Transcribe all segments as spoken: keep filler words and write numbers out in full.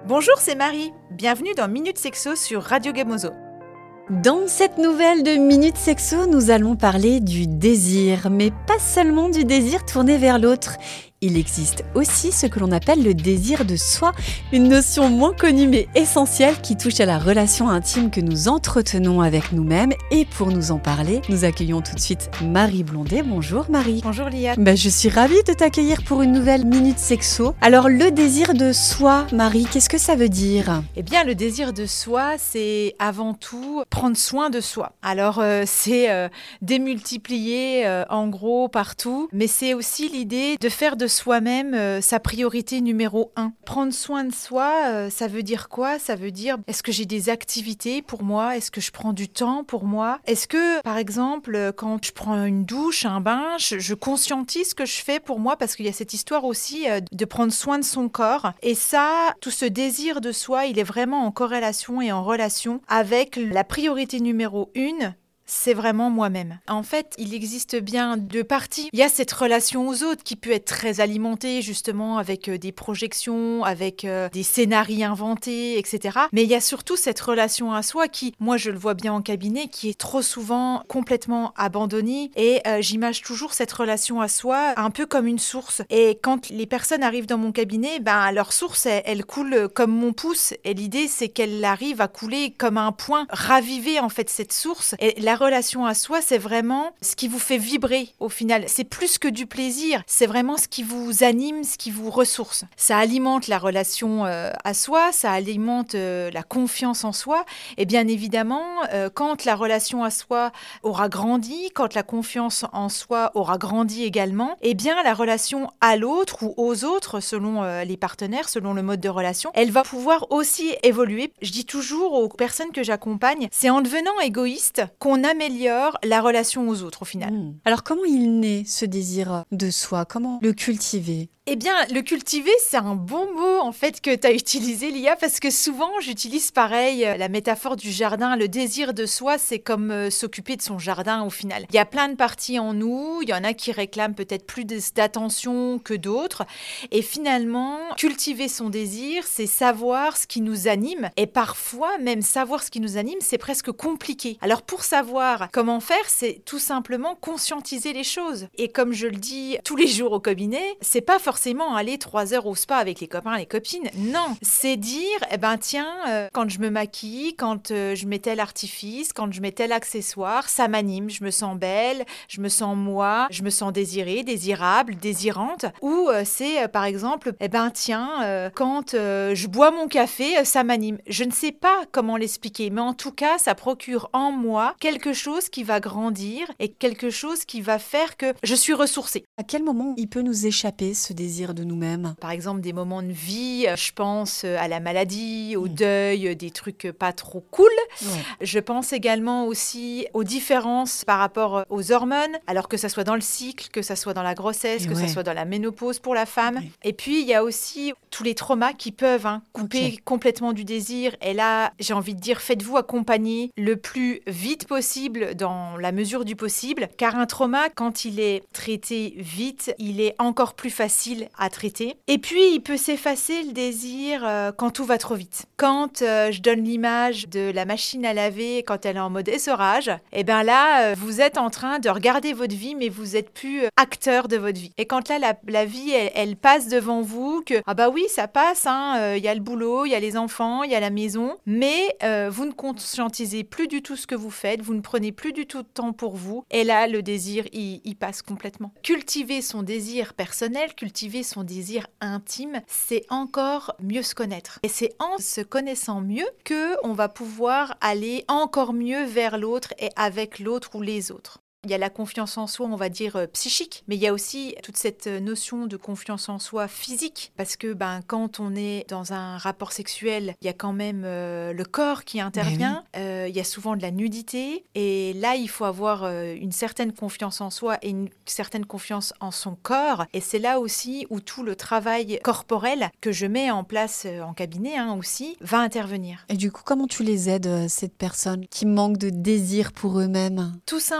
Bonjour, c'est Marie. Bienvenue dans Minute Sexo sur Radio Gamozo. Dans cette nouvelle de Minute Sexo, nous allons parler du désir, mais pas seulement du désir tourné vers l'autre. Il existe aussi ce que l'on appelle le désir de soi, une notion moins connue mais essentielle qui touche à la relation intime que nous entretenons avec nous-mêmes. Et pour nous en parler, nous accueillons tout de suite Marie Blondet. Bonjour Marie. Bonjour Lia. Ben, je suis ravie de t'accueillir pour une nouvelle Minute Sexo. Alors le désir de soi, Marie, qu'est-ce que ça veut dire ? Eh bien, le désir de soi, c'est avant tout prendre soin de soi. Alors, euh, c'est euh, démultiplié euh, en gros partout, mais c'est aussi l'idée de faire de soi-même euh, sa priorité numéro un. Prendre soin de soi, euh, ça veut dire quoi ? Ça veut dire, est-ce que j'ai des activités pour moi ? Est-ce que je prends du temps pour moi ? Est-ce que, par exemple, quand je prends une douche, un bain, je, je conscientise ce que je fais pour moi ? Parce qu'il y a cette histoire aussi euh, de prendre soin de son corps. Et ça, tout ce désir de soi, il est vraiment en corrélation et en relation avec la priorité numéro une. C'est vraiment moi-même. En fait, il existe bien deux parties. Il y a cette relation aux autres qui peut être très alimentée justement avec euh, des projections, avec euh, des scénarios inventés, et cetera. Mais il y a surtout cette relation à soi qui, moi je le vois bien en cabinet, qui est trop souvent complètement abandonnée. Et euh, j'imagine toujours cette relation à soi un peu comme une source. Et quand les personnes arrivent dans mon cabinet, ben, leur source, elle, elle coule comme mon pouce. Et l'idée, c'est qu'elle arrive à couler comme un point, raviver en fait cette source. Et la relation à soi, c'est vraiment ce qui vous fait vibrer au final. C'est plus que du plaisir, c'est vraiment ce qui vous anime, ce qui vous ressource. Ça alimente la relation euh, à soi, ça alimente euh, la confiance en soi. Et bien évidemment, euh, quand la relation à soi aura grandi, quand la confiance en soi aura grandi également, eh bien la relation à l'autre ou aux autres, selon euh, les partenaires, selon le mode de relation, elle va pouvoir aussi évoluer. Je dis toujours aux personnes que j'accompagne, c'est en devenant égoïste qu'on améliore la relation aux autres au final. Mmh. Alors comment il naît ce désir de soi ? Comment le cultiver ? Eh bien, le cultiver, c'est un bon mot en fait que tu as utilisé, Lia, parce que souvent j'utilise pareil euh, la métaphore du jardin. Le désir de soi, c'est comme euh, s'occuper de son jardin au final. Il y a plein de parties en nous, il y en a qui réclament peut-être plus d'attention que d'autres. Et finalement, cultiver son désir, c'est savoir ce qui nous anime. Et parfois, même savoir ce qui nous anime, c'est presque compliqué. Alors pour savoir comment faire, c'est tout simplement conscientiser les choses. Et comme je le dis tous les jours au cabinet, c'est pas forcément forcément aller trois heures au spa avec les copains et les copines. Non, c'est dire, eh ben tiens, euh, quand je me maquille, quand euh, je mets tel artifice, quand je mets tel accessoire, ça m'anime, je me sens belle, je me sens moi, je me sens désirée, désirable, désirante. Ou euh, c'est euh, par exemple, eh ben tiens, euh, quand euh, je bois mon café, euh, ça m'anime. Je ne sais pas comment l'expliquer, mais en tout cas, ça procure en moi quelque chose qui va grandir et quelque chose qui va faire que je suis ressourcée. À quel moment il peut nous échapper ce désir de nous-mêmes ? Par exemple, des moments de vie, je pense à la maladie, au mmh. deuil, des trucs pas trop cool. Ouais. Je pense également aussi aux différences par rapport aux hormones, alors que ça soit dans le cycle, que ça soit dans la grossesse, Et que ouais. ça soit dans la ménopause pour la femme. Ouais. Et puis, il y a aussi tous les traumas qui peuvent hein, couper okay. complètement du désir. Et là, j'ai envie de dire, faites-vous accompagner le plus vite possible, dans la mesure du possible, car un trauma, quand il est traité vite, il est encore plus facile à traiter. Et puis, il peut s'effacer le désir euh, quand tout va trop vite. Quand euh, je donne l'image de la machine à laver quand elle est en mode essorage, et bien là, euh, vous êtes en train de regarder votre vie, mais vous n'êtes plus euh, acteur de votre vie. Et quand là, la, la vie, elle, elle passe devant vous, que, ah bah oui, ça passe, il hein, euh, y a le boulot, il y a les enfants, il y a la maison, mais euh, vous ne conscientisez plus du tout ce que vous faites, vous ne prenez plus du tout de temps pour vous, et là, le désir, il, il passe complètement. Cultiver son désir personnel, cultiver son désir intime, c'est encore mieux se connaître. Et c'est en se connaissant mieux qu'on va pouvoir aller encore mieux vers l'autre et avec l'autre ou les autres. Il y a la confiance en soi, on va dire, euh, psychique, mais il y a aussi toute cette notion de confiance en soi physique, parce que ben, quand on est dans un rapport sexuel, il y a quand même euh, le corps qui intervient, oui. euh, il y a souvent de la nudité, et là, il faut avoir euh, une certaine confiance en soi et une certaine confiance en son corps, et c'est là aussi où tout le travail corporel que je mets en place euh, en cabinet hein, aussi, va intervenir. Et du coup, comment tu les aides, euh, ces personnes qui manquent de désir pour eux-mêmes ? Tout simplement,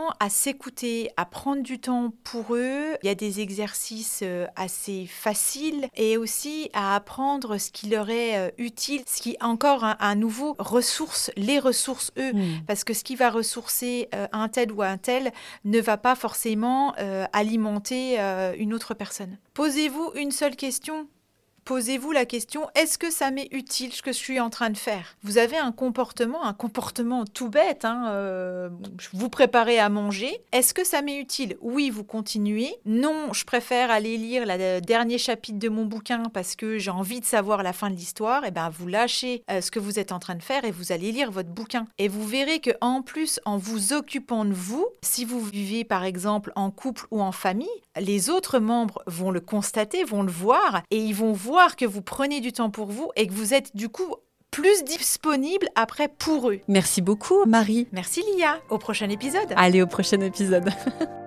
à s'écouter, à prendre du temps pour eux. Il y a des exercices assez faciles et aussi à apprendre ce qui leur est utile, ce qui encore un, un nouveau ressource, les ressources eux, mmh. parce que ce qui va ressourcer euh, un tel ou un tel ne va pas forcément euh, alimenter euh, une autre personne. Posez-vous une seule question. Posez-vous la question, est-ce que ça m'est utile ce que je suis en train de faire ? Vous avez un comportement, un comportement tout bête, hein, euh, vous préparez à manger. Est-ce que ça m'est utile ? Oui, vous continuez. Non, je préfère aller lire le dernier chapitre de mon bouquin parce que j'ai envie de savoir la fin de l'histoire. Et bien, vous lâchez euh, ce que vous êtes en train de faire et vous allez lire votre bouquin. Et vous verrez qu'en plus, en vous occupant de vous, si vous vivez par exemple en couple ou en famille, les autres membres vont le constater, vont le voir et ils vont voir que vous prenez du temps pour vous et que vous êtes du coup plus disponible après pour eux. Merci beaucoup Marie. Merci Lia, au prochain épisode. Allez, au prochain épisode.